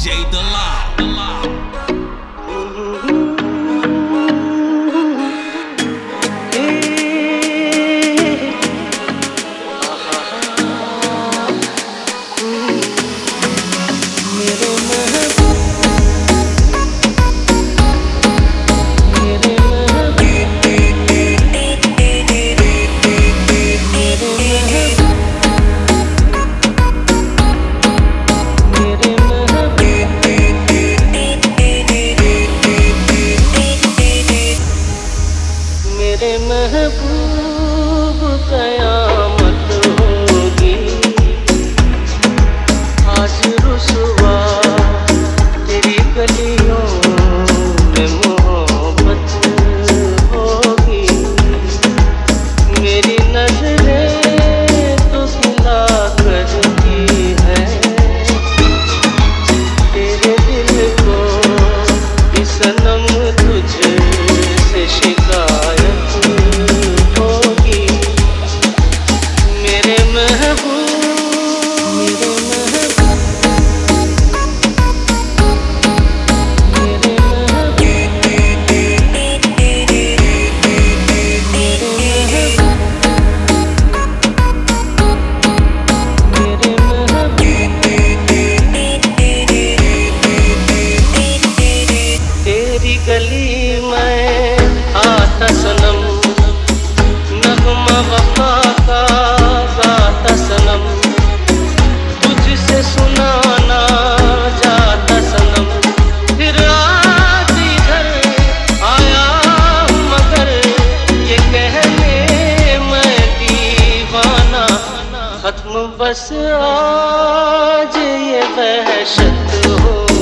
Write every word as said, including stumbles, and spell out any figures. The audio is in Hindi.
J Delau. मेरे महबूब कयामत होगी आज रुसवा तेरी गलियों में मोहब्बत होगी। मेरी नजरें तो गिला करती है तेरे दिल को कि सनम तुझसे शिकायत गली में आता सनम नगमा वफा का गाता सनम तुझसे सुनाना जाता सनम। फिर आज इधर आया हूँ मगर ये कहने मैं दीवाना खत्म बस आज ये वहशत हो।